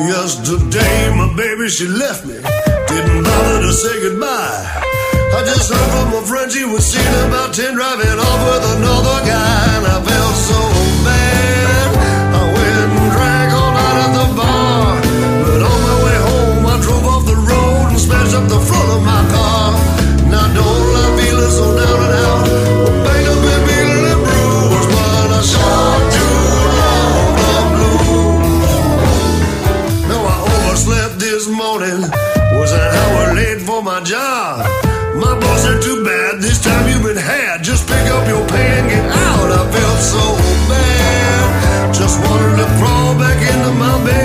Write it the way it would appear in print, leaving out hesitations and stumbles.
Yesterday, my baby, she left me. Didn't bother to say goodbye. I just heard from a friend she was seen about 10 driving off with another guy. And I felt so bad. I went and drank all night at the bar. But on my way home, I drove off the road and smashed up the front of my car. Now don't I feeling so down and out? I'm banged up and beating and bruised, but I sure do love the blues. Now I overslept this morning, was an hour late for my job. My boss said, too bad, this time you've been had. Just pick up your pay and get out. I felt so bad, just wanted to crawl back into my bed.